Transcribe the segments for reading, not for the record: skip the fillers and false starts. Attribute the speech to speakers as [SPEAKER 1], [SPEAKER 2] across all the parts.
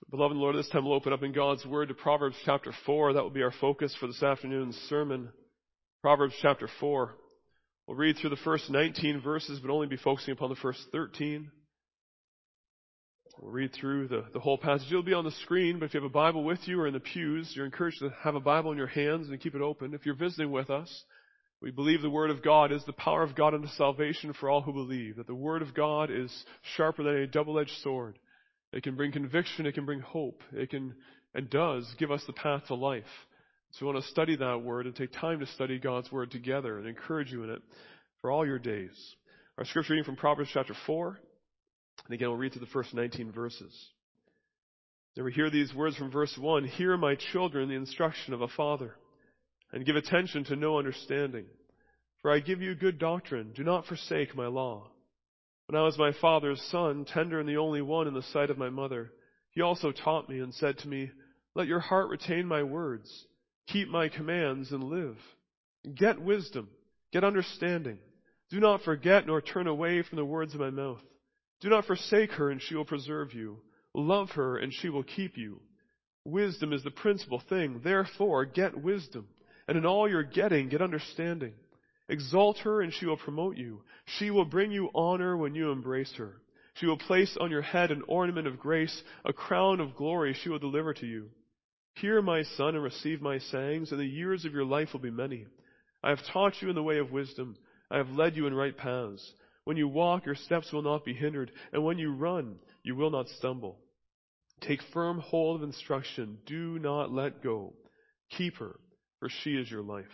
[SPEAKER 1] Beloved Lord, this time we'll open up in God's Word to Proverbs chapter 4. That will be our focus for this afternoon's sermon. Proverbs chapter 4. We'll read through the first 19 verses, but only be focusing upon the first 13. We'll read through the whole passage. It'll be on the screen, but if you have a Bible with you or in the pews, you're encouraged to have a Bible in your hands and keep it open. If you're visiting with us, we believe the Word of God is the power of God unto salvation for all who believe, that the Word of God is sharper than a double-edged sword. It can bring conviction, it can bring hope, it can and does give us the path to life. So we want to study that Word and take time to study God's Word together and encourage you in it for all your days. Our scripture reading from Proverbs chapter 4, and again we'll read through the first 19 verses. Then we hear these words from verse 1, "Hear, my children, the instruction of a father, and give attention to know understanding. For I give you good doctrine, do not forsake my law. When I was my father's son, tender and the only one in the sight of my mother, he also taught me and said to me, let your heart retain my words, keep my commands and live. Get wisdom, get understanding. Do not forget nor turn away from the words of my mouth. Do not forsake her and she will preserve you. Love her and she will keep you. Wisdom is the principal thing, therefore get wisdom. And in all your getting, get understanding. Exalt her and she will promote you. She will bring you honor when you embrace her. She will place on your head an ornament of grace, a crown of glory she will deliver to you. Hear, my son, and receive my sayings, and the years of your life will be many. I have taught you in the way of wisdom. I have led you in right paths. When you walk, your steps will not be hindered, and when you run, you will not stumble. Take firm hold of instruction. Do not let go. Keep her, for she is your life.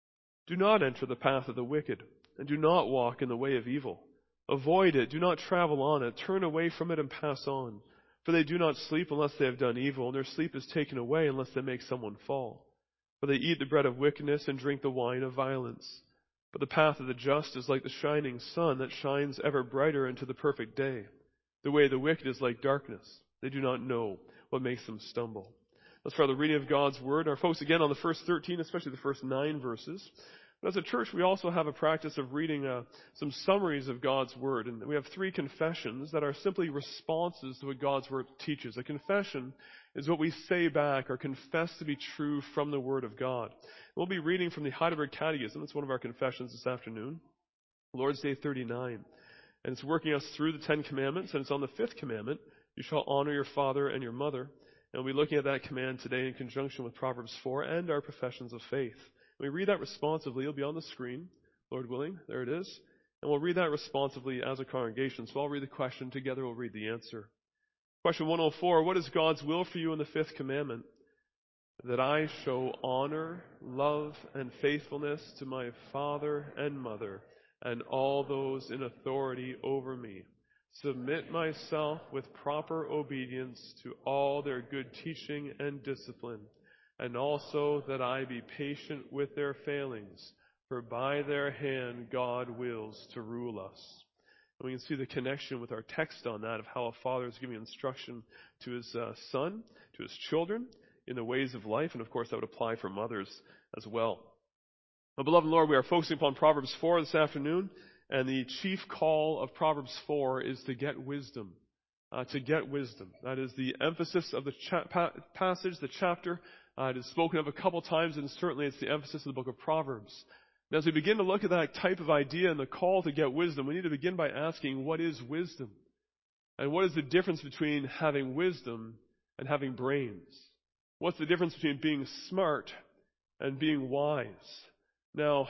[SPEAKER 1] Do not enter the path of the wicked, and do not walk in the way of evil. Avoid it, do not travel on it, turn away from it and pass on. For they do not sleep unless they have done evil, and their sleep is taken away unless they make someone fall. For they eat the bread of wickedness and drink the wine of violence. But the path of the just is like the shining sun that shines ever brighter into the perfect day. The way of the wicked is like darkness. They do not know what makes them stumble. Let's start the reading of God's Word. Our focus again on the first 13, especially the first 9 verses. But as a church, we also have a practice of reading some summaries of God's Word. And we have 3 confessions that are simply responses to what God's Word teaches. A confession is what we say back or confess to be true from the Word of God. We'll be reading from the Heidelberg Catechism. It's one of our confessions this afternoon. Lord's Day 39. And it's working us through the 10 Commandments. And it's on the 5th commandment. You shall honor your father and your mother. And we'll be looking at that command today in conjunction with Proverbs 4 and our professions of faith. We read that responsively. It'll be on the screen, Lord willing. There it is. And we'll read that responsively as a congregation. So I'll read the question. Together we'll read the answer. Question 104. What is God's will for you in the 5th commandment? That I show honor, love, and faithfulness to my father and mother and all those in authority over me. Submit myself with proper obedience to all their good teaching and discipline. And also that I be patient with their failings, for by their hand God wills to rule us. And we can see the connection with our text on that of how a father is giving instruction to his son, to his children, in the ways of life. And of course that would apply for mothers as well. Now, beloved Lord, we are focusing upon Proverbs 4 this afternoon. And the chief call of Proverbs 4 is to get wisdom. To get wisdom. That is the emphasis of the passage, the chapter. It is spoken of a couple times, and certainly it's the emphasis of the book of Proverbs. And as we begin to look at that type of idea and the call to get wisdom, we need to begin by asking, what is wisdom? And what is the difference between having wisdom and having brains? What's the difference between being smart and being wise? Now,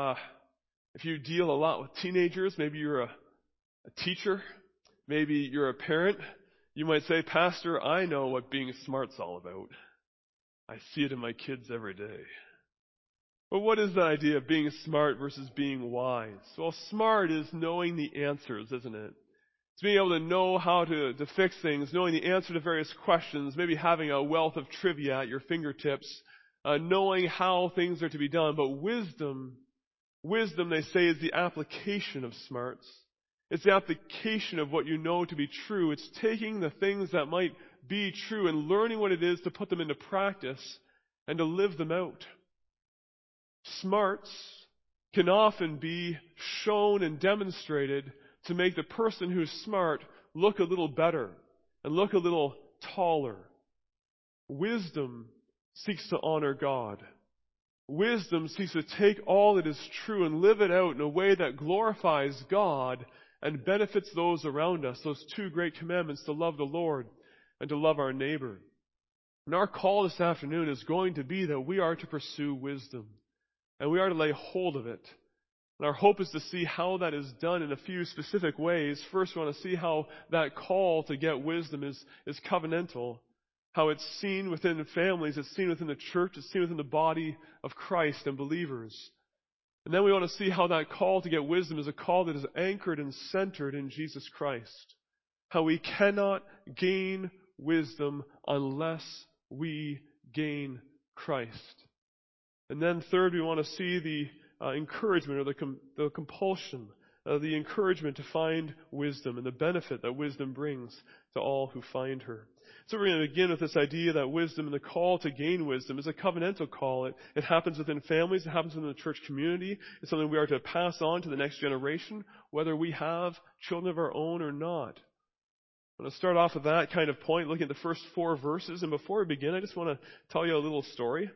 [SPEAKER 1] if you deal a lot with teenagers, maybe you're a teacher, maybe you're a parent, you might say, Pastor, I know what being smart's all about. I see it in my kids every day. But what is the idea of being smart versus being wise? Well, smart is knowing the answers, isn't it? It's being able to know how to fix things, knowing the answer to various questions, maybe having a wealth of trivia at your fingertips, knowing how things are to be done. But wisdom, they say, is the application of smarts. It's the application of what you know to be true. It's taking the things that might be true and learning what it is to put them into practice and to live them out. Smarts can often be shown and demonstrated to make the person who's smart look a little better and look a little taller wisdom seeks to honor God. Wisdom seeks to take all that is true and live it out in a way that glorifies God and benefits those around us. Those two great commandments, to love the Lord and to love our neighbor. And our call this afternoon is going to be that we are to pursue wisdom. And we are to lay hold of it. And our hope is to see how that is done in a few specific ways. First, we want to see how that call to get wisdom is covenantal. How it's seen within families, it's seen within the church, it's seen within the body of Christ and believers. And then we want to see how that call to get wisdom is a call that is anchored and centered in Jesus Christ. How we cannot gain wisdom unless we gain Christ. And then third, we want to see the encouragement or the compulsion, the encouragement to find wisdom and the benefit that wisdom brings to all who find her. So we're going to begin with this idea that wisdom and the call to gain wisdom is a covenantal call. It happens within families. It happens within the church community. It's something we are to pass on to the next generation, whether we have children of our own or not. I'm going to start off with that kind of point, looking at the first 4 verses. And before we begin, I just want to tell you a little story.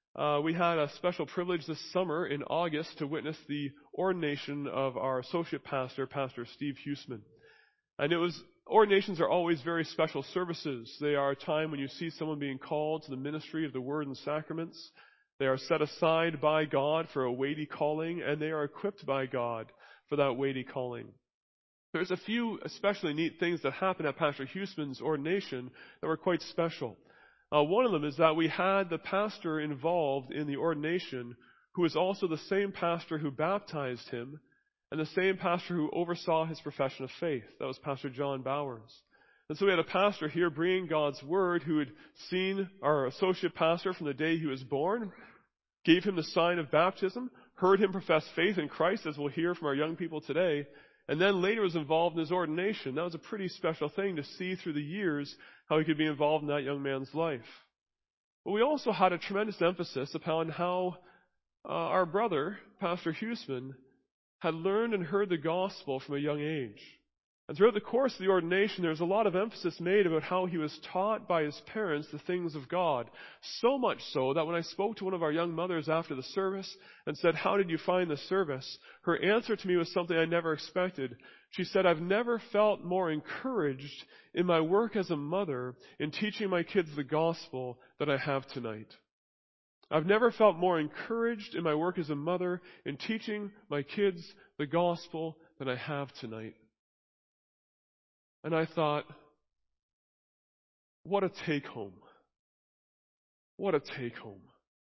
[SPEAKER 1] We had a special privilege this summer in August to witness the ordination of our associate pastor, Pastor Steve Huseman. And ordinations are always very special services. They are a time when you see someone being called to the ministry of the Word and Sacraments. They are set aside by God for a weighty calling, and they are equipped by God for that weighty calling. There's a few especially neat things that happened at Pastor Huseman's ordination that were quite special. One of them is that we had the pastor involved in the ordination who was also the same pastor who baptized him and the same pastor who oversaw his profession of faith. That was Pastor John Bowers. And so we had a pastor here bringing God's Word who had seen our associate pastor from the day he was born, gave him the sign of baptism, heard him profess faith in Christ, as we'll hear from our young people today, and then later was involved in his ordination. That was a pretty special thing to see through the years how he could be involved in that young man's life. But we also had a tremendous emphasis upon how our brother, Pastor Huseman, had learned and heard the gospel from a young age. And throughout the course of the ordination, there was a lot of emphasis made about how he was taught by his parents the things of God. So much so that when I spoke to one of our young mothers after the service and said, "How did you find the service?" her answer to me was something I never expected. She said, "I've never felt more encouraged in my work as a mother in teaching my kids the gospel than I have tonight. I've never felt more encouraged in my work as a mother in teaching my kids the gospel than I have tonight." And I thought, what a take-home. What a take-home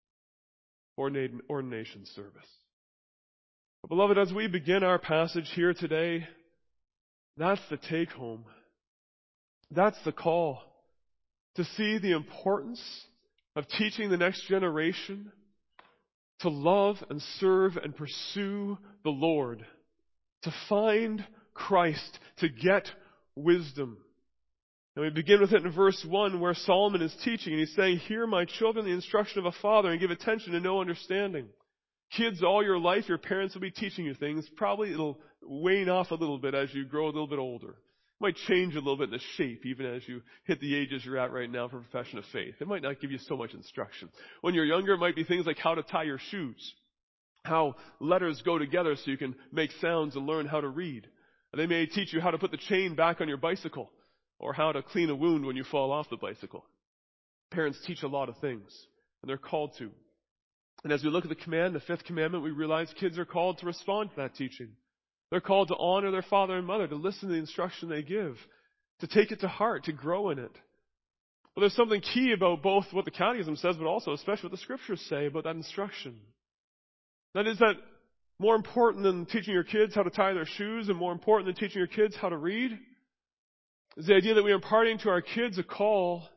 [SPEAKER 1] ordination service. But beloved, as we begin our passage here today, that's the take-home. That's the call to see the importance of teaching the next generation to love and serve and pursue the Lord, to find Christ, to get wisdom. And we begin with it in verse 1 where Solomon is teaching and he's saying, "Hear, my children, the instruction of a father, and give attention to no understanding." Kids, all your life, your parents will be teaching you things. Probably it'll wane off a little bit as you grow a little bit older. It might change a little bit in the shape even as you hit the ages you're at right now for profession of faith. It might not give you so much instruction. When you're younger, it might be things like how to tie your shoes, how letters go together so you can make sounds and learn how to read. And they may teach you how to put the chain back on your bicycle or how to clean a wound when you fall off the bicycle. Parents teach a lot of things, and they're called to. And as we look at the 5th commandment, we realize kids are called to respond to that teaching. They're called to honor their father and mother, to listen to the instruction they give, to take it to heart, to grow in it. But there's something key about both what the Catechism says, but also especially what the Scriptures say about that instruction. That is that more important than teaching your kids how to tie their shoes and more important than teaching your kids how to read is the idea that we are imparting to our kids a call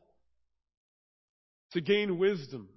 [SPEAKER 1] to gain wisdom.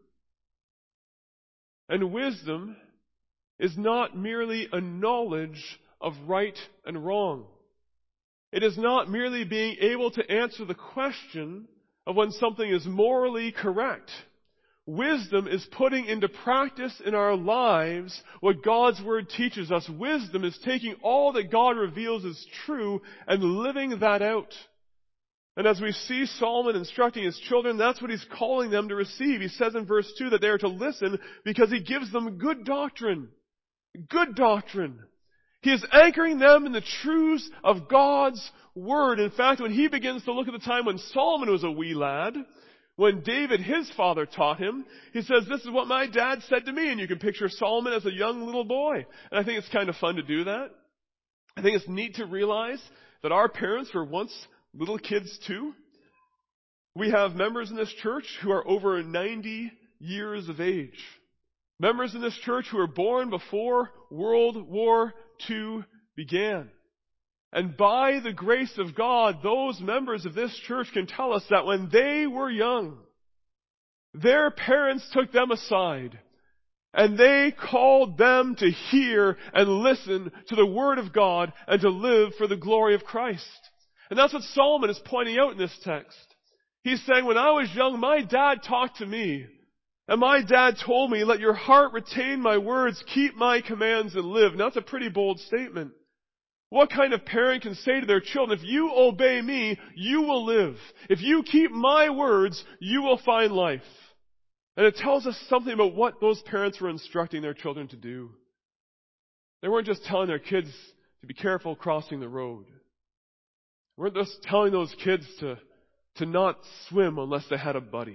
[SPEAKER 1] And wisdom is not merely a knowledge of right and wrong. It is not merely being able to answer the question of when something is morally correct. Wisdom is putting into practice in our lives what God's Word teaches us. Wisdom is taking all that God reveals as true and living that out. And as we see Solomon instructing his children, that's what he's calling them to receive. He says in verse 2 that they are to listen because he gives them good doctrine. Good doctrine. He is anchoring them in the truths of God's Word. In fact, when he begins to look at the time when Solomon was a wee lad, when David, his father, taught him, he says, this is what my dad said to me. And you can picture Solomon as a young little boy. And I think it's kind of fun to do that. I think it's neat to realize that our parents were once little kids too. We have members in this church who are over 90 years of age. Members in this church who were born before World War II began. And by the grace of God, those members of this church can tell us that when they were young, their parents took them aside and they called them to hear and listen to the Word of God and to live for the glory of Christ. And that's what Solomon is pointing out in this text. He's saying, when I was young, my dad talked to me. And my dad told me, let your heart retain my words, keep my commands and live. Now that's a pretty bold statement. What kind of parent can say to their children, if you obey me, you will live. If you keep my words, you will find life. And it tells us something about what those parents were instructing their children to do. They weren't just telling their kids to be careful crossing the road. They weren't just telling those kids to not swim unless they had a buddy.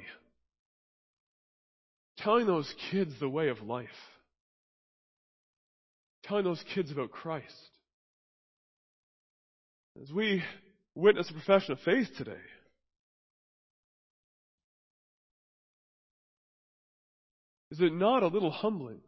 [SPEAKER 1] Telling those kids the way of life. Telling those kids about Christ. As we witness a profession of faith today, is it not a little humbling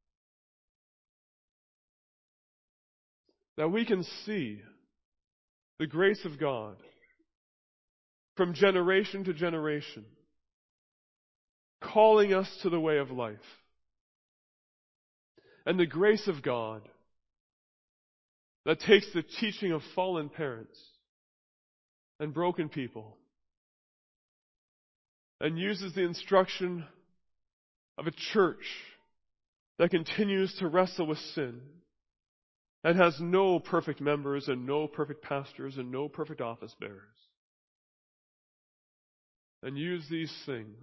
[SPEAKER 1] that we can see the grace of God from generation to generation, calling us to the way of life, and the grace of God that takes the teaching of fallen parents and broken people and uses the instruction of a church that continues to wrestle with sin and has no perfect members and no perfect pastors and no perfect office bearers, and use these things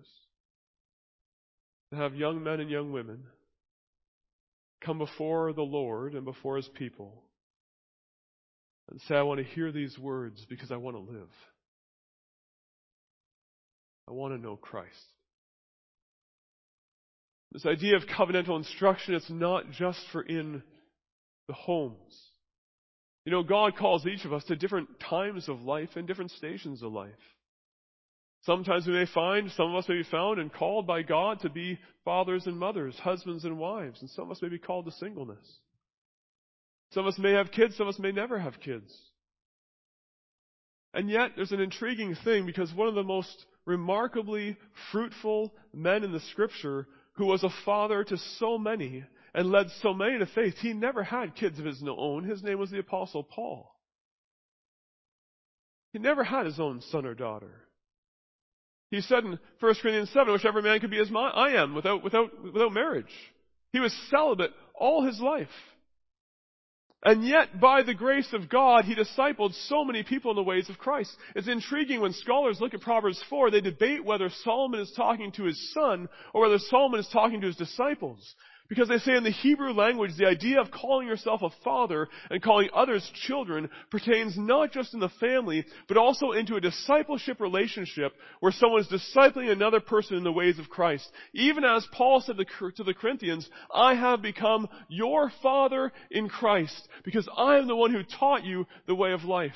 [SPEAKER 1] to have young men and young women come before the Lord and before His people and say, I want to hear these words because I want to live. I want to know Christ. This idea of covenantal instruction, it's not just for in the homes. You know, God calls each of us to different times of life and different stations of life. Sometimes we may find, some of us may be found and called by God to be fathers and mothers, husbands and wives, and some of us may be called to singleness. Some of us may have kids, some of us may never have kids. And yet, there's an intriguing thing, because one of the most remarkably fruitful men in the Scripture, who was a father to so many and led so many to faith, he never had kids of his own. His name was the Apostle Paul. He never had his own son or daughter. He said in 1 Corinthians 7, whichever man could be as I am, without marriage. He was celibate all his life. And yet, by the grace of God, he discipled so many people in the ways of Christ. It's intriguing when scholars look at Proverbs 4, they debate whether Solomon is talking to his son or whether Solomon is talking to his disciples. Because they say in the Hebrew language, the idea of calling yourself a father and calling others children pertains not just in the family, but also into a discipleship relationship where someone is discipling another person in the ways of Christ. Even as Paul said to the Corinthians, I have become your father in Christ because I am the one who taught you the way of life.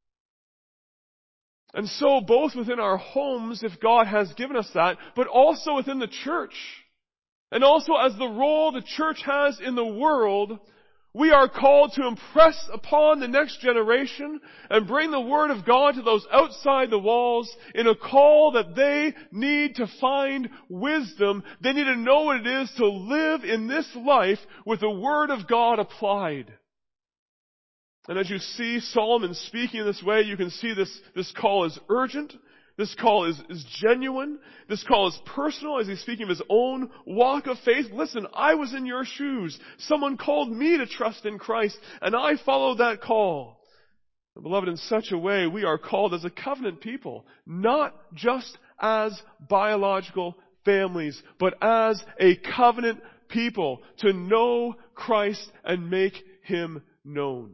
[SPEAKER 1] And so both within our homes, if God has given us that, but also within the church, and also as the role the church has in the world, we are called to impress upon the next generation and bring the Word of God to those outside the walls in a call that they need to find wisdom. They need to know what it is to live in this life with the Word of God applied. And as you see Solomon speaking in this way, you can see this call is urgent. This call is genuine. This call is personal as he's speaking of his own walk of faith. Listen, I was in your shoes. Someone called me to trust in Christ, and I followed that call. Beloved, in such a way, we are called as a covenant people, not just as biological families, but as a covenant people to know Christ and make Him known.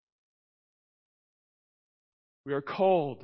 [SPEAKER 1] We are called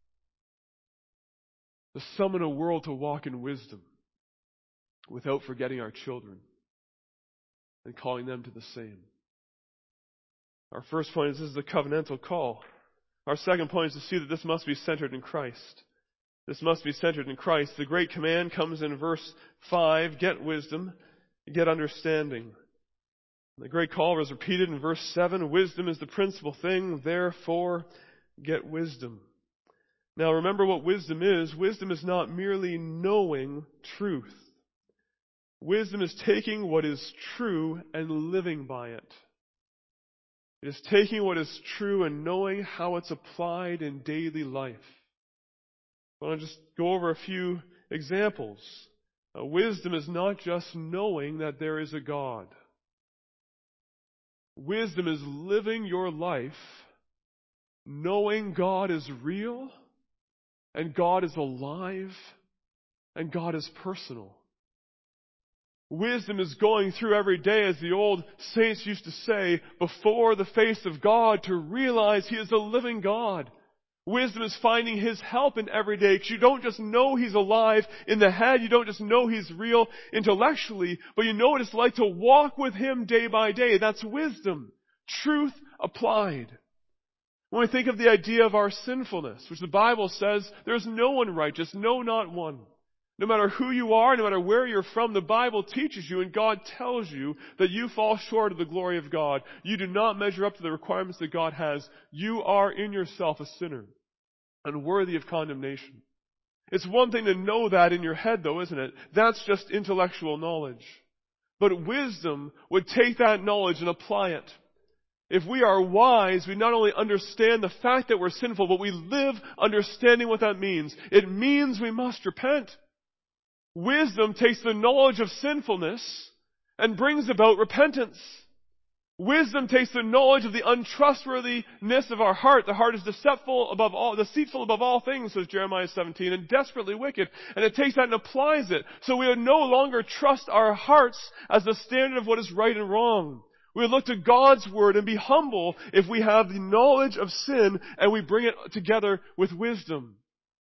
[SPEAKER 1] to summon a world to walk in wisdom without forgetting our children and calling them to the same. Our first point is this is a covenantal call. Our second point is to see that this must be centered in Christ. This must be centered in Christ. The great command comes in verse 5, get wisdom, get understanding. The great call is repeated in verse 7, wisdom is the principal thing, therefore get wisdom. Now remember what wisdom is. Wisdom is not merely knowing truth. Wisdom is taking what is true and living by it. It is taking what is true and knowing how it's applied in daily life. I want to just go over a few examples. Wisdom is not just knowing that there is a God. Wisdom is living your life knowing God is real and God is alive and God is personal. Wisdom is going through every day, as the old saints used to say, before the face of God to realize He is a living God. Wisdom is finding His help in every day, because you don't just know He's alive in the head, you don't just know He's real intellectually, but you know what it's like to walk with Him day by day. That's wisdom. Truth applied. When we think of the idea of our sinfulness, which the Bible says there's no one righteous, no, not one. No matter who you are, no matter where you're from, the Bible teaches you and God tells you that you fall short of the glory of God. You do not measure up to the requirements that God has. You are in yourself a sinner and worthy of condemnation. It's one thing to know that in your head, though, isn't it? That's just intellectual knowledge. But wisdom would take that knowledge and apply it. If we are wise, we not only understand the fact that we're sinful, but we live understanding what that means. It means we must repent. Wisdom takes the knowledge of sinfulness and brings about repentance. Wisdom takes the knowledge of the untrustworthiness of our heart. The heart is deceitful above all things, says Jeremiah 17, and desperately wicked. And it takes that and applies it. So we would no longer trust our hearts as the standard of what is right and wrong. We would look to God's Word and be humble if we have the knowledge of sin and we bring it together with wisdom.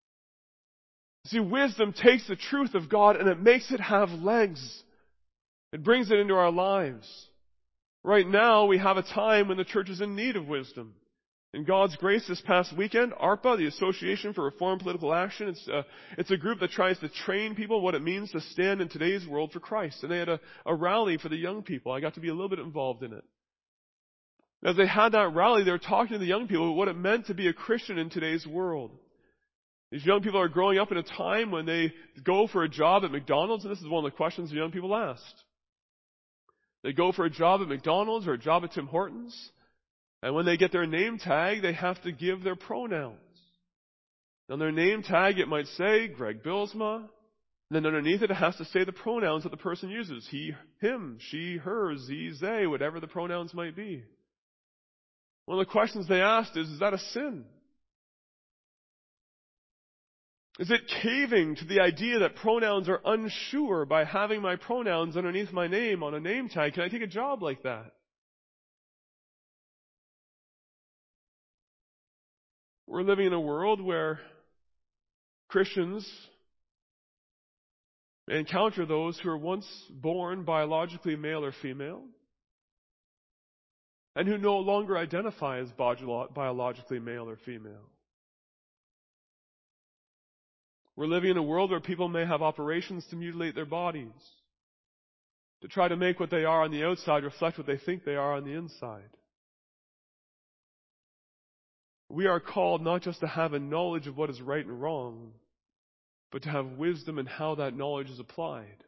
[SPEAKER 1] See, wisdom takes the truth of God and it makes it have legs. It brings it into our lives. Right now, we have a time when the church is in need of wisdom. In God's grace, this past weekend, ARPA, the Association for Reformed Political Action, it's a group that tries to train people what it means to stand in today's world for Christ. And they had a rally for the young people. I got to be a little bit involved in it. As they had that rally, they were talking to the young people about what it meant to be a Christian in today's world. These young people are growing up in a time when they go for a job at McDonald's, and this is one of the questions the young people asked. They go for a job at McDonald's or a job at Tim Hortons, and when they get their name tag, they have to give their pronouns. On their name tag, it might say Greg Bilsma, and then underneath it has to say the pronouns that the person uses. He, him, she, her, ze, they, whatever the pronouns might be. One of the questions they asked is that a sin? Is it caving to the idea that pronouns are unsure by having my pronouns underneath my name on a name tag? Can I take a job like that? We're living in a world where Christians encounter those who were once born biologically male or female and who no longer identify as biologically male or female. We're living in a world where people may have operations to mutilate their bodies, to try to make what they are on the outside reflect what they think they are on the inside. We are called not just to have a knowledge of what is right and wrong, but to have wisdom in how that knowledge is applied.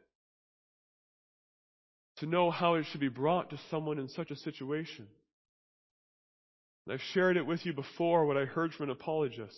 [SPEAKER 1] To know how it should be brought to someone in such a situation. And I've shared it with you before, what I heard from an apologist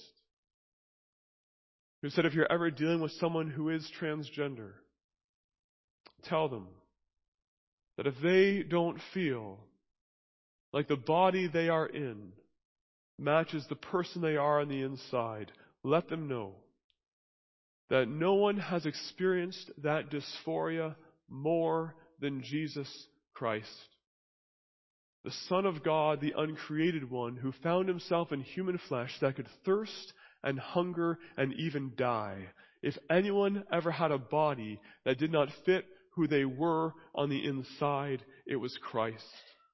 [SPEAKER 1] who said if you're ever dealing with someone who is transgender, tell them that if they don't feel like the body they are in matches the person they are on the inside, let them know that no one has experienced that dysphoria more than Jesus Christ, the Son of God, the uncreated one, who found himself in human flesh that could thirst and hunger and even die. If anyone ever had a body that did not fit who they were on the inside, it was Christ.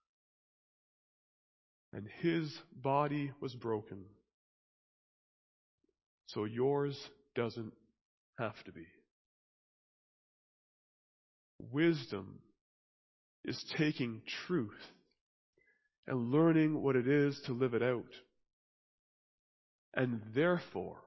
[SPEAKER 1] And his body was broken, so yours doesn't have to be. Wisdom is taking truth and learning what it is to live it out. And therefore,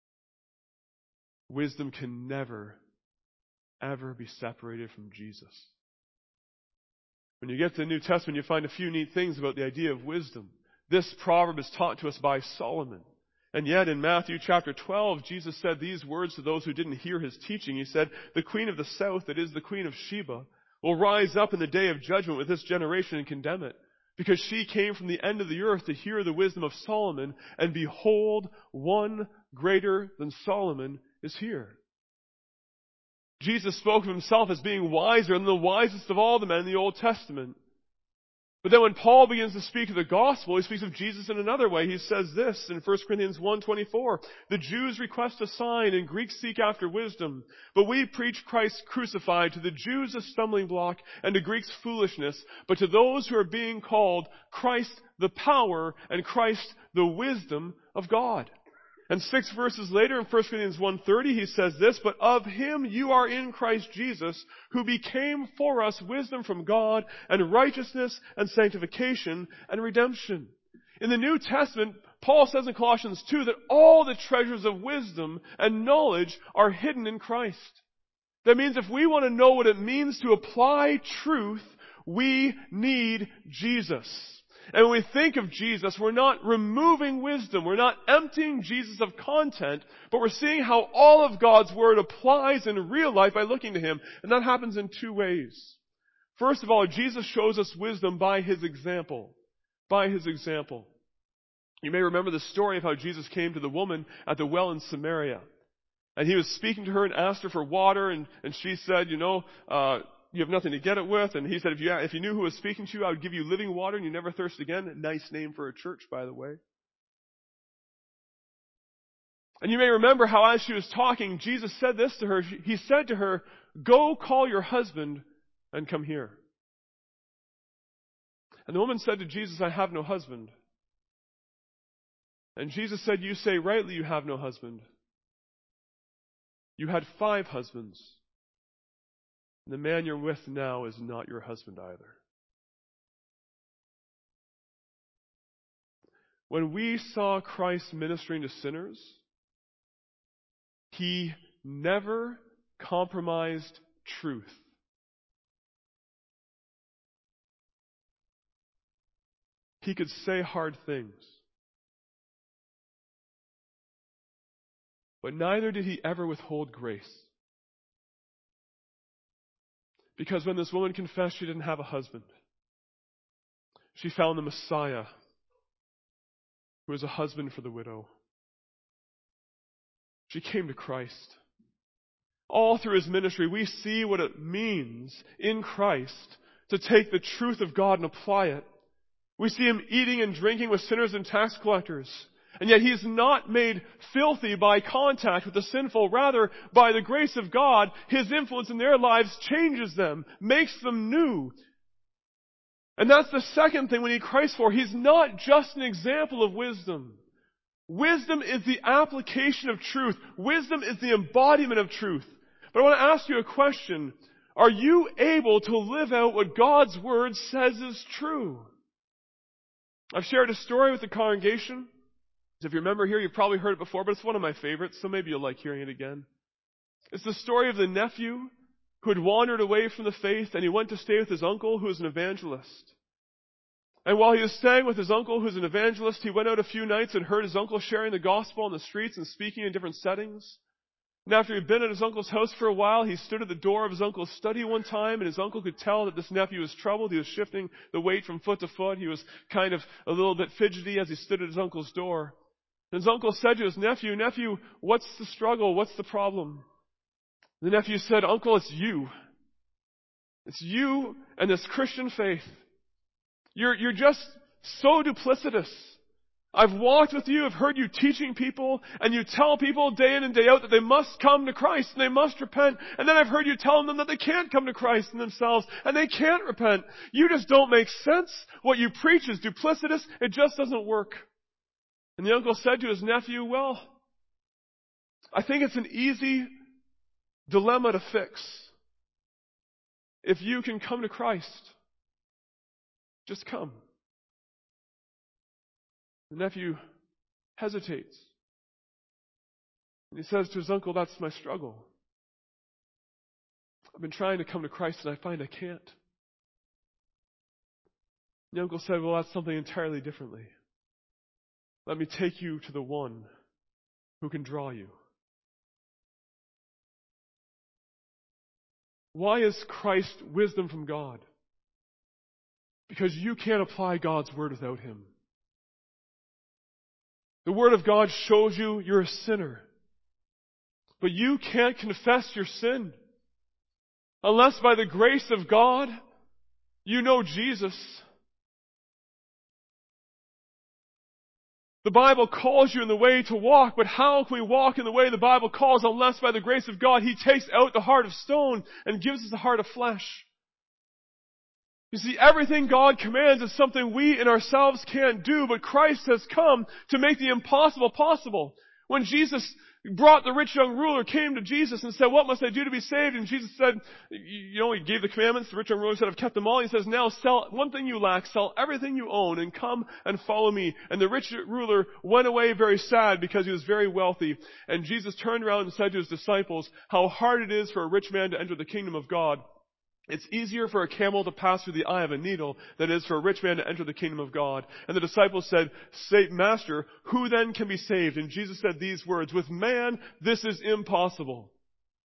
[SPEAKER 1] wisdom can never, ever be separated from Jesus. When you get to the New Testament, you find a few neat things about the idea of wisdom. This proverb is taught to us by Solomon. And yet in Matthew chapter 12, Jesus said these words to those who didn't hear his teaching. He said, "The queen of the south, that is the queen of Sheba, will rise up in the day of judgment with this generation and condemn it. Because she came from the end of the earth to hear the wisdom of Solomon, and behold, one greater than Solomon is here." Jesus spoke of himself as being wiser than the wisest of all the men in the Old Testament. But then when Paul begins to speak of the gospel, he speaks of Jesus in another way. He says this in 1 Corinthians 1:24, "The Jews request a sign and Greeks seek after wisdom. But we preach Christ crucified, to the Jews a stumbling block and to Greeks foolishness. But to those who are being called, Christ the power and Christ the wisdom of God." And 6 verses later in 1 Corinthians 1:30, he says this, "But of him you are in Christ Jesus, who became for us wisdom from God and righteousness and sanctification and redemption." In the New Testament, Paul says in Colossians 2 that all the treasures of wisdom and knowledge are hidden in Christ. That means if we want to know what it means to apply truth, we need Jesus. And when we think of Jesus, we're not removing wisdom. We're not emptying Jesus of content, but we're seeing how all of God's Word applies in real life by looking to Him. And that happens in two ways. First of all, Jesus shows us wisdom by His example. By His example. You may remember the story of how Jesus came to the woman at the well in Samaria. And He was speaking to her and asked her for water, and she said, you have nothing to get it with. And He said, if you knew who was speaking to you, I would give you living water and you never thirst again. A nice name for a church, by the way. And you may remember how as she was talking, Jesus said this to her. He said to her, "Go call your husband and come here." And the woman said to Jesus, "I have no husband." And Jesus said, "You say rightly you have no husband. You had 5 husbands. And the man you're with now is not your husband either." When we saw Christ ministering to sinners, He never compromised truth. He could say hard things. But neither did He ever withhold grace. Because when this woman confessed she didn't have a husband, she found the Messiah, who was a husband for the widow. She came to Christ. All through His ministry, we see what it means in Christ to take the truth of God and apply it. We see Him eating and drinking with sinners and tax collectors. And yet He's not made filthy by contact with the sinful. Rather, by the grace of God, His influence in their lives changes them, makes them new. And that's the second thing we need Christ for. He's not just an example of wisdom. Wisdom is the application of truth. Wisdom is the embodiment of truth. But I want to ask you a question. Are you able to live out what God's Word says is true? I've shared a story with the congregation. If you remember here, you've probably heard it before, but it's one of my favorites, so maybe you'll like hearing it again. It's the story of the nephew who had wandered away from the faith, and he went to stay with his uncle, who was an evangelist. And while he was staying with his uncle, who's an evangelist, he went out a few nights and heard his uncle sharing the gospel on the streets and speaking in different settings. And after he'd been at his uncle's house for a while, he stood at the door of his uncle's study one time, and his uncle could tell that this nephew was troubled. He was shifting the weight from foot to foot. He was kind of a little bit fidgety as he stood at his uncle's door. And his uncle said to his nephew, "Nephew, what's the struggle? What's the problem?" The nephew said, "Uncle, it's you. It's you and this Christian faith. You're just so duplicitous. I've walked with you, I've heard you teaching people, and you tell people day in and day out that they must come to Christ and they must repent. And then I've heard you telling them that they can't come to Christ in themselves and they can't repent. You just don't make sense. What you preach is duplicitous. It just doesn't work." And the uncle said to his nephew, "Well, I think it's an easy dilemma to fix. If you can come to Christ, just come." The nephew hesitates. And he says to his uncle, "That's my struggle. I've been trying to come to Christ and I find I can't." The uncle said, "Well, that's something entirely differently. Let me take you to the one who can draw you." Why is Christ wisdom from God? Because you can't apply God's word without Him. The Word of God shows you you're a sinner. But you can't confess your sin unless by the grace of God you know Jesus. The Bible calls you in the way to walk, but how can we walk in the way the Bible calls unless by the grace of God He takes out the heart of stone and gives us a heart of flesh? You see, everything God commands is something we in ourselves can't do, but Christ has come to make the impossible possible. When Jesus brought the rich young ruler, came to Jesus and said, "What must I do to be saved?" And Jesus said, He gave the commandments. The rich young ruler said, "I've kept them all." He says, "Now sell one thing you lack, sell everything you own, and come and follow me." And the rich ruler went away very sad because he was very wealthy. And Jesus turned around and said to His disciples, "How hard it is for a rich man to enter the kingdom of God. It's easier for a camel to pass through the eye of a needle than it is for a rich man to enter the kingdom of God." And the disciples said, "Master, who then can be saved?" And Jesus said these words, "With man, this is impossible."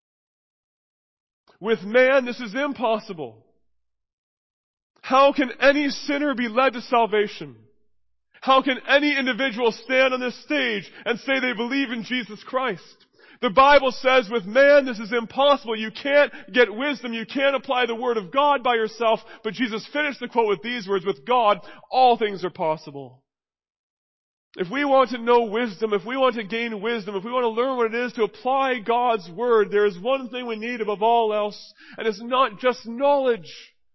[SPEAKER 1] With man, this is impossible. How can any sinner be led to salvation? How can any individual stand on this stage and say they believe in Jesus Christ? The Bible says with man this is impossible. You can't get wisdom. You can't apply the Word of God by yourself. But Jesus finished the quote with these words, "With God, all things are possible." If we want to know wisdom, if we want to gain wisdom, if we want to learn what it is to apply God's Word, there is one thing we need above all else, and it's not just knowledge.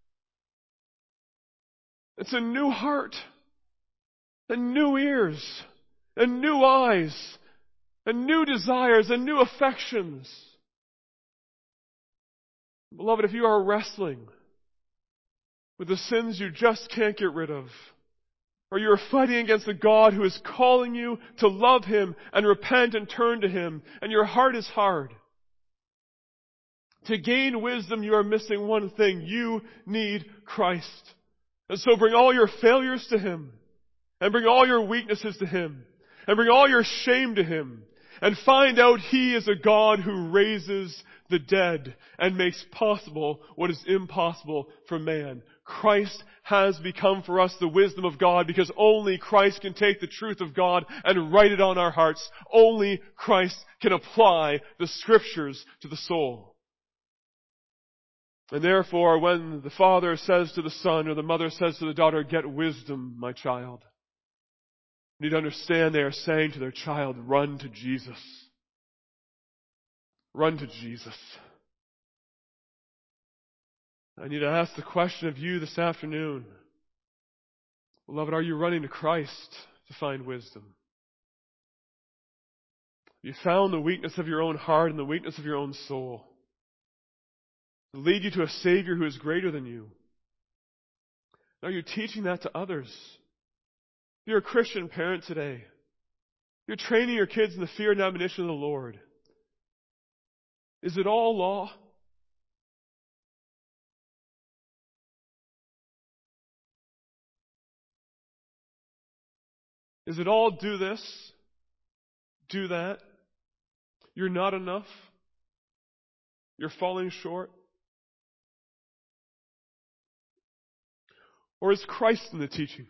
[SPEAKER 1] It's a new heart, and new ears, and new eyes, and new desires, and new affections. Beloved, if you are wrestling with the sins you just can't get rid of, or you're fighting against a God who is calling you to love Him and repent and turn to Him, and your heart is hard, to gain wisdom you are missing one thing. You need Christ. And so bring all your failures to Him, and bring all your weaknesses to Him, and bring all your shame to Him, and find out He is a God who raises the dead and makes possible what is impossible for man. Christ has become for us the wisdom of God because only Christ can take the truth of God and write it on our hearts. Only Christ can apply the Scriptures to the soul. And therefore, when the father says to the son or the mother says to the daughter, "Get wisdom, my child," you need to understand they are saying to their child, "Run to Jesus. Run to Jesus." I need to ask the question of you this afternoon. Beloved, are you running to Christ to find wisdom? Have you found the weakness of your own heart and the weakness of your own soul to lead you to a Savior who is greater than you? Are you teaching that to others? If you're a Christian parent today, you're training your kids in the fear and admonition of the Lord. Is it all law? Is it all do this, do that? You're not enough? You're falling short? Or is Christ in the teaching?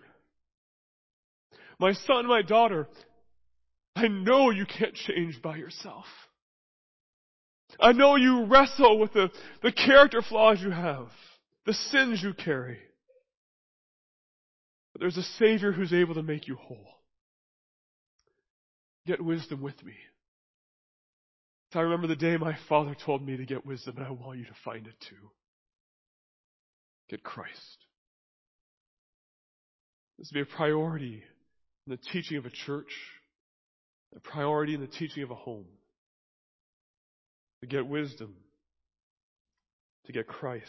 [SPEAKER 1] My son, my daughter, I know you can't change by yourself. I know you wrestle with the character flaws you have, the sins you carry. But there's a Savior who's able to make you whole. Get wisdom with me. I remember the day my father told me to get wisdom, and I want you to find it too. Get Christ. This will be a priority in the teaching of a church, a priority in the teaching of a home. To get wisdom, to get Christ.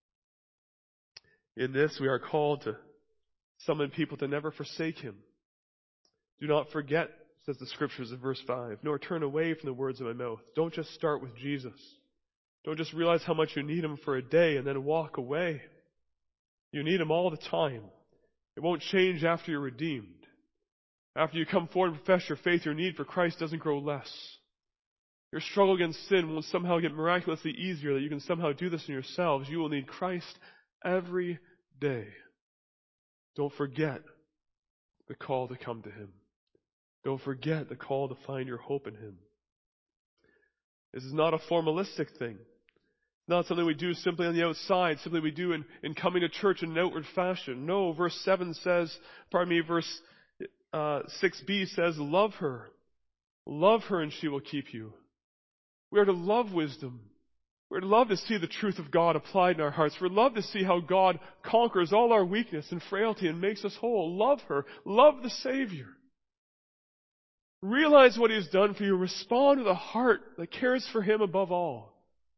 [SPEAKER 1] In this, we are called to summon people to never forsake Him. Do not forget, says the Scriptures in verse 5, nor turn away from the words of my mouth. Don't just start with Jesus. Don't just realize how much you need Him for a day and then walk away. You need Him all the time. It won't change after you're redeemed. After you come forward and profess your faith, your need for Christ doesn't grow less. Your struggle against sin won't somehow get miraculously easier, that you can somehow do this in yourselves. You will need Christ every day. Don't forget the call to come to Him. Don't forget the call to find your hope in Him. This is not a formalistic thing. Not something we do simply on the outside, simply we do in coming to church in an outward fashion. No, verse 6b says, love her. Love her and she will keep you. We are to love wisdom. We're to love to see the truth of God applied in our hearts. We're to love to see how God conquers all our weakness and frailty and makes us whole. Love her. Love the Savior. Realize what He has done for you. Respond with a heart that cares for Him above all.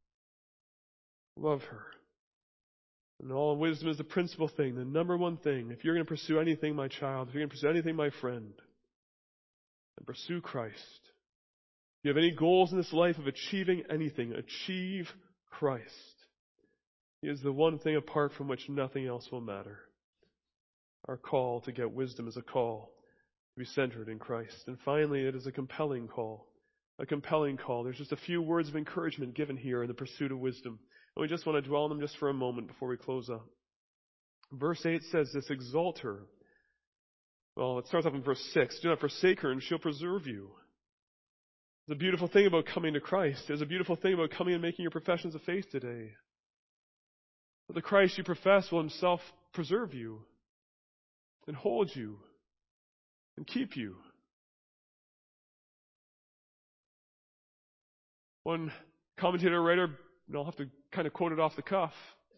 [SPEAKER 1] Love her. And all wisdom is the principal thing, the number one thing. If you're going to pursue anything, my child, if you're going to pursue anything, my friend, then pursue Christ. If you have any goals in this life of achieving anything, achieve Christ. He is the one thing apart from which nothing else will matter. Our call to get wisdom is a call to be centered in Christ. And finally, it is a compelling call. A compelling call. There's just a few words of encouragement given here in the pursuit of wisdom. And we just want to dwell on them just for a moment before we close up. Verse 8 says this, exalt her. Well, it starts off in verse 6. Do not forsake her and she'll preserve you. There's a beautiful thing about coming to Christ. There's a beautiful thing about coming and making your professions of faith today. That the Christ you profess will Himself preserve you and hold you and keep you. One commentator writer, and I'll have to kind of quote it off the cuff.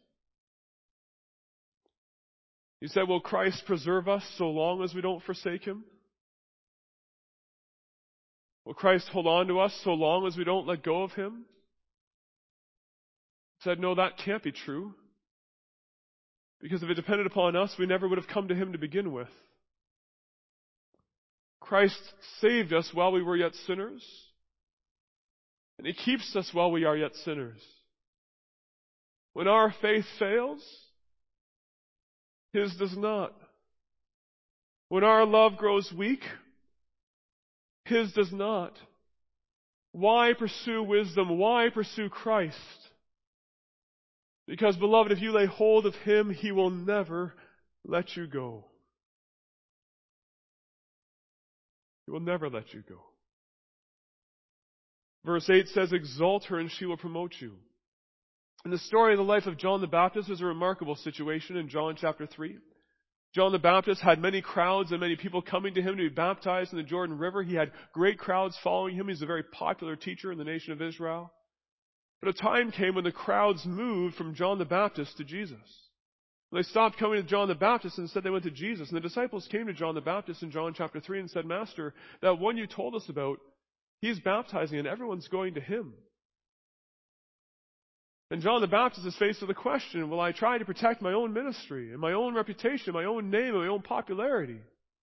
[SPEAKER 1] He said, will Christ preserve us so long as we don't forsake Him? Will Christ hold on to us so long as we don't let go of Him? He said, no, that can't be true. Because if it depended upon us, we never would have come to Him to begin with. Christ saved us while we were yet sinners. And He keeps us while we are yet sinners. When our faith fails, His does not. When our love grows weak, His does not. Why pursue wisdom? Why pursue Christ? Because, beloved, if you lay hold of Him, He will never let you go. He will never let you go. Verse 8 says, exalt her and she will promote you. In the story of the life of John the Baptist, there's a remarkable situation in John chapter 3. John the Baptist had many crowds and many people coming to him to be baptized in the Jordan River. He had great crowds following him. He's a very popular teacher in the nation of Israel. But a time came when the crowds moved from John the Baptist to Jesus. They stopped coming to John the Baptist and instead they went to Jesus. And the disciples came to John the Baptist in John chapter 3 and said, Master, that one you told us about, He's baptizing and everyone's going to Him. And John the Baptist is faced with a question, will I try to protect my own ministry and my own reputation, my own name, and my own popularity?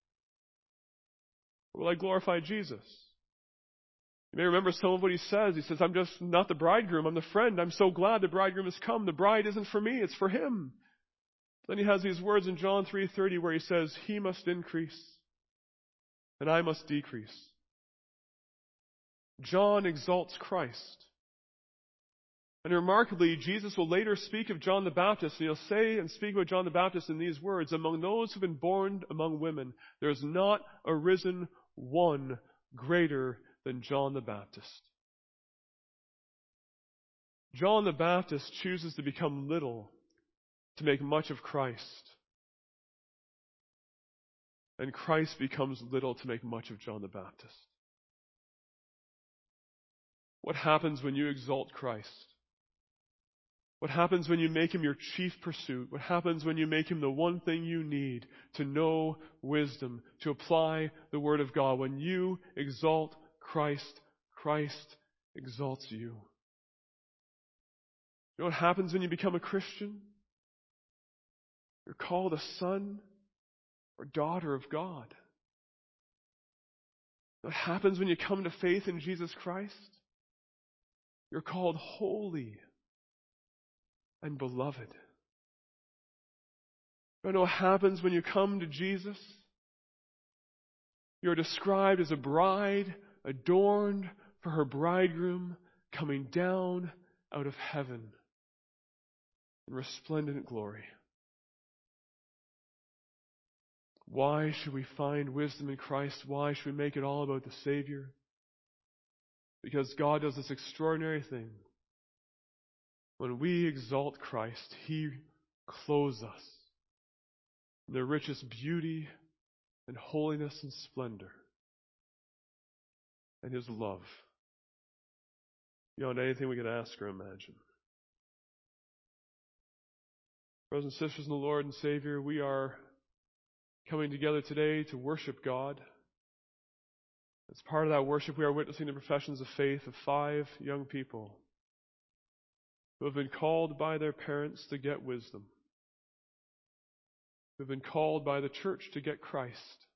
[SPEAKER 1] Or will I glorify Jesus? You may remember some of what he says. He says, I'm just not the bridegroom, I'm the friend. I'm so glad the bridegroom has come. The bride isn't for me, it's for Him. Then he has these words in John 3:30 where he says, He must increase and I must decrease. John exalts Christ. And remarkably, Jesus will later speak of John the Baptist, and he'll say and speak about John the Baptist in these words, "Among those who have been born among women, there is not arisen one greater than John the Baptist." John the Baptist chooses to become little to make much of Christ. And Christ becomes little to make much of John the Baptist. What happens when you exalt Christ? What happens when you make him your chief pursuit? What happens when you make him the one thing you need to know wisdom, to apply the Word of God? When you exalt Christ, Christ exalts you. You know what happens when you become a Christian? You're called a son or daughter of God. What happens when you come to faith in Jesus Christ? You're called holy and beloved. You know what happens when you come to Jesus? You're described as a bride adorned for her bridegroom, coming down out of heaven in resplendent glory. Why should we find wisdom in Christ? Why should we make it all about the Savior? Because God does this extraordinary thing. When we exalt Christ, He clothes us in the richest beauty and holiness and splendor and His love beyond anything we could ask or imagine. Brothers and sisters in the Lord and Savior, we are coming together today to worship God. As part of that worship, we are witnessing the professions of faith of 5 young people who have been called by their parents to get wisdom, who have been called by the church to get Christ,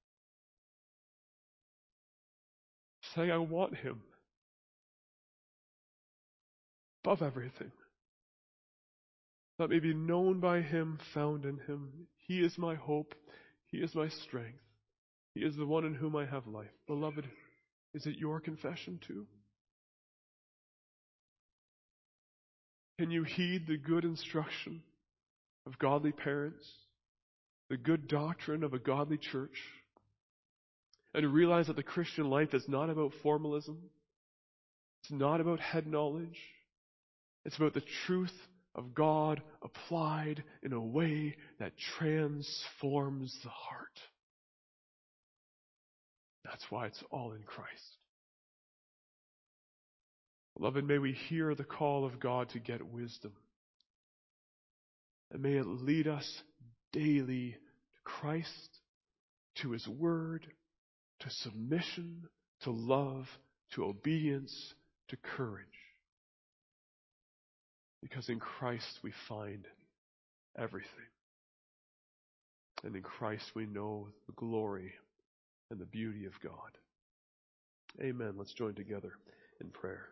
[SPEAKER 1] saying, "I want Him above everything. Let me be known by Him, found in Him. He is my hope. He is my strength. He is the one in whom I have life." Beloved, is it your confession too? Can you heed the good instruction of godly parents, the good doctrine of a godly church, and realize that the Christian life is not about formalism? It's not about head knowledge. It's about the truth of God applied in a way that transforms the heart. That's why it's all in Christ. Beloved, may we hear the call of God to get wisdom. And may it lead us daily to Christ, to His Word, to submission, to love, to obedience, to courage. Because in Christ we find everything. And in Christ we know the glory and the beauty of God. Amen. Let's join together in prayer.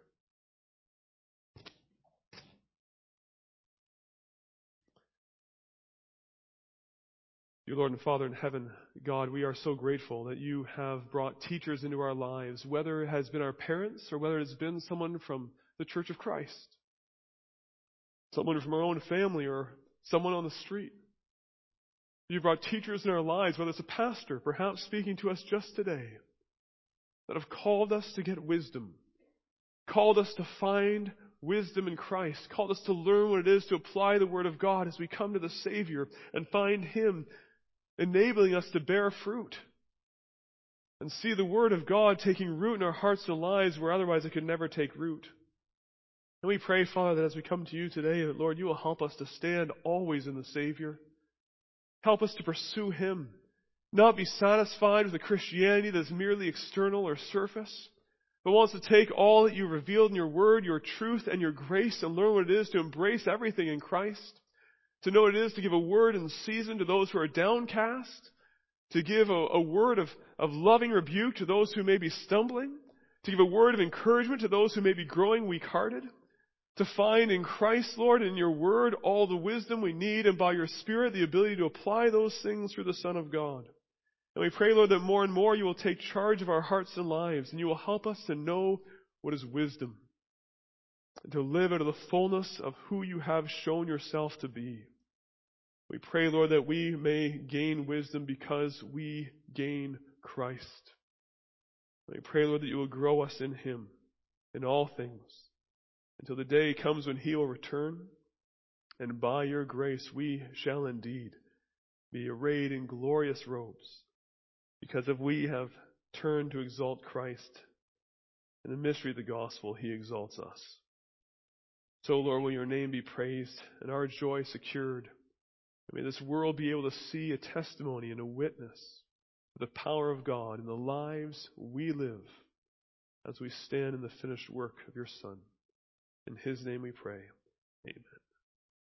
[SPEAKER 1] Dear Lord and Father in heaven, God, we are so grateful that You have brought teachers into our lives, whether it has been our parents or whether it has been someone from the Church of Christ, someone from our own family or someone on the street. You've brought teachers in our lives, whether it's a pastor, perhaps speaking to us just today, that have called us to get wisdom, called us to find wisdom in Christ, called us to learn what it is to apply the Word of God as we come to the Savior and find Him enabling us to bear fruit and see the Word of God taking root in our hearts and lives where otherwise it could never take root. And we pray, Father, that as we come to You today, that, Lord, You will help us to stand always in the Savior. Help us to pursue Him, not be satisfied with a Christianity that is merely external or surface, but wants to take all that You revealed in Your Word, Your truth, and Your grace, and learn what it is to embrace everything in Christ, to know what it is to give a word in season to those who are downcast, to give a word of loving rebuke to those who may be stumbling, to give a word of encouragement to those who may be growing weak-hearted, to find in Christ, Lord, and in Your Word all the wisdom we need, and by Your Spirit the ability to apply those things through the Son of God. And we pray, Lord, that more and more You will take charge of our hearts and lives, and You will help us to know what is wisdom, and to live out of the fullness of who you have shown yourself to be. We pray, Lord, that we may gain wisdom because we gain Christ. We pray, Lord, that you will grow us in Him in all things until the day comes when He will return, and by your grace we shall indeed be arrayed in glorious robes, because if we have turned to exalt Christ in the mystery of the gospel, He exalts us. So, Lord, will your name be praised and our joy secured. May this world be able to see a testimony and a witness of the power of God in the lives we live as we stand in the finished work of your Son. In His name we pray. Amen.